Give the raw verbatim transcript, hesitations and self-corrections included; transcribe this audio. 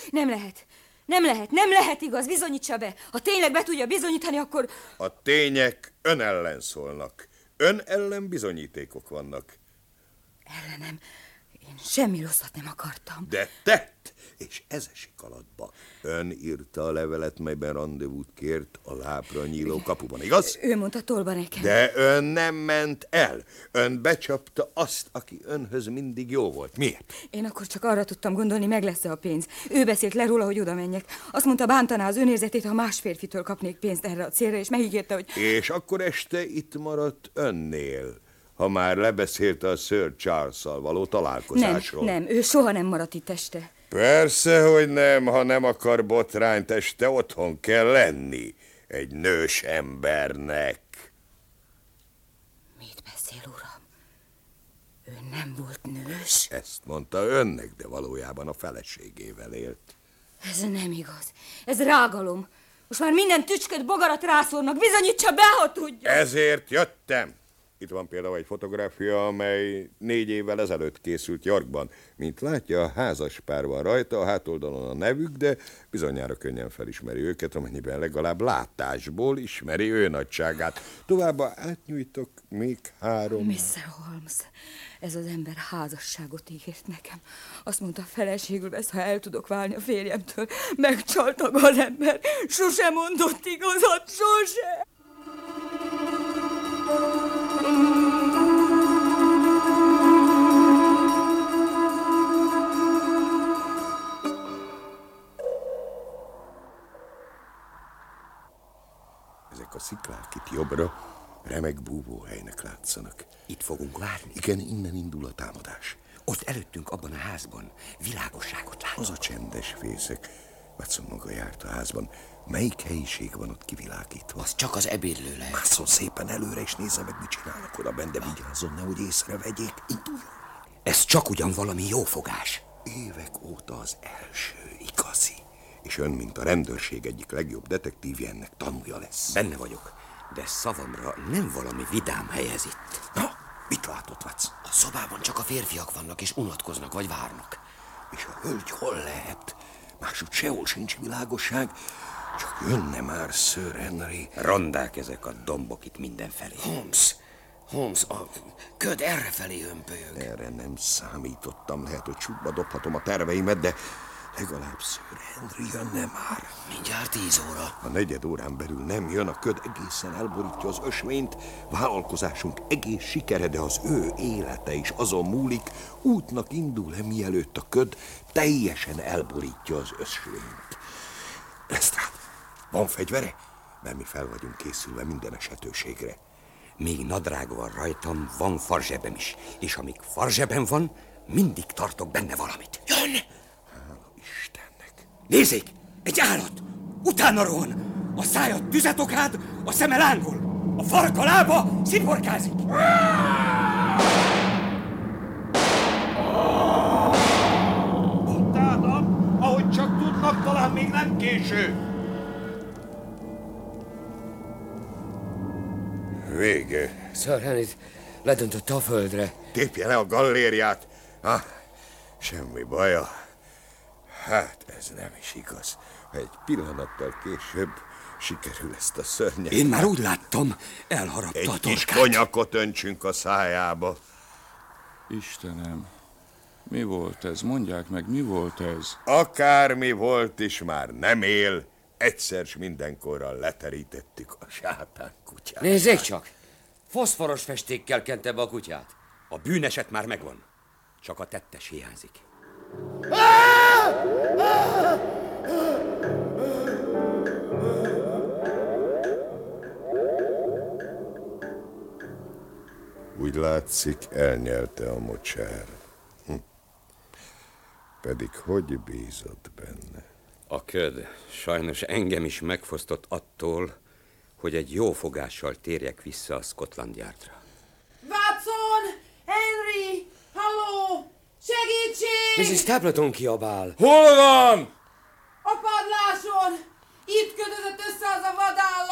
Nem lehet. Nem lehet, nem lehet igaz, bizonyítsa be. Ha tényleg be tudja bizonyítani, akkor... A tények ön ellen szólnak. Ön ellen bizonyítékok vannak. Ellenem. Én semmi rosszat nem akartam. De tett, és ez esik alatba. Ön írta a levelet, melyben randevút kért a lábra nyíló kapuban, igaz? Ő mondta tolba nekem. De ön nem ment el. Ön becsapta azt, aki önhöz mindig jó volt. Miért? Én akkor csak arra tudtam gondolni, meg lesz-e a pénz. Ő beszélt le róla, hogy oda menjek. Azt mondta, bántaná az önérzetét, ha más férfitől kapnék pénzt erre a célra, és megígérte, hogy... És akkor este itt maradt önnél, ha már lebeszélte a Sir Charles-szal való találkozásról. Nem, nem, ő soha nem maradt itt este. Persze, hogy nem, ha nem akar botrányt, este otthon kell lenni egy nős embernek. Mit beszél, uram? Ő nem volt nős? Ezt mondta önnek, de valójában a feleségével élt. Ez nem igaz. Ez rágalom. Most már minden tücsköt, bogarat rászórnak. Bizonyítsa be, ha tudja. Ezért jöttem. Itt van például egy fotográfia, amely négy évvel ezelőtt készült Yorkban. Mint látja, a házas pár van rajta, a hátoldalon a nevük, de bizonyára könnyen felismeri őket, amennyiben legalább látásból ismeri ő nagyságát. Továbbá átnyújtok még három... miszter Holmes, ez az ember házasságot ígért nekem. Azt mondta, feleségül vesz, ha el tudok válni a férjemtől. Megcsalta az ember. Sose mondott igazat, sose! Ezek a sziklák itt jobbra remek búvóhelynek látszanak. Itt fogunk várni? Igen, innen indul a támadás. Ott előttünk abban a házban világosságot lát. Az a csendes fészek. Watson maga járt a házban. Melyik helyiség van ott kivilágítva? Az csak az ebédlő lehet. Másszon szépen előre, és nézze meg, mit csinálnak oda benne, de vigyázzon, nehogy észrevegyék. Induljon! Ez csak ugyan valami jófogás. Évek óta az első igazi. És ön, mint a rendőrség egyik legjobb detektívje, ennek tanúja lesz. Benne vagyok, de szavamra nem valami vidám hely ez itt. Na, mit látott, Watson? A szobában csak a férfiak vannak, és unatkoznak, vagy várnak. És a hölgy hol lehet? Másút sehol sincs világosság, csak jönne már Sir Henry. Rondák ezek a dombok itt mindenfelé. Holmes, Holmes, a köd errefelé hömpölyög. Erre nem számítottam, lehet, hogy csukba dobhatom a terveimet, de legalább Sir Henry jönne már. Mindjárt tíz óra. A negyed órán belül nem jön, a köd egészen elborítja az ösvényt. Vállalkozásunk egész sikere, de az ő élete is azon múlik, útnak indul-e, mielőtt a köd teljesen elborítja az ösvényt. Lestrade, van fegyvere? Mert mi fel vagyunk készülve minden esetőségre. Még nadrág van rajtam, van farzsebem is. És amíg farzsebem van, mindig tartok benne valamit. Jön! Hála Istennek! Nézzék! Egy állat! Utána rohan! A szája tüzet okád, a szeme lángol! A farka lába sziporkázik! Utánam, ahogy csak tudnak, talán még nem késő. Vége. Sir Henryt ledöntötte a földre. Tépje le a gallériát. Ah, semmi baja. Hát ez nem is igaz. Egy pillanattal később sikerül ezt a szörnyet. Én már úgy láttam, elharapta Egy a kis torkát. konyakot öntsünk a szájába. Istenem, mi volt ez? Mondják meg, mi volt ez? Akármi volt is, már nem él. Egyszer s mindenkorra leterítettük a sátán kutyát. Nézzék csak! Foszforos festékkel kente be a kutyát. A bűneset már megvan. Csak a tettes hiányzik. Úgy látszik, elnyelte a mocsár. Hm. Pedig hogy bízott benne? A köd sajnos engem is megfosztott attól, hogy egy jó fogással térjek vissza a Scotland Yardra. Watson! Henry! Halló! Segítség! missis Stapleton kiabál. Hol van? A padláson! Itt kötözött össze az a vadállat!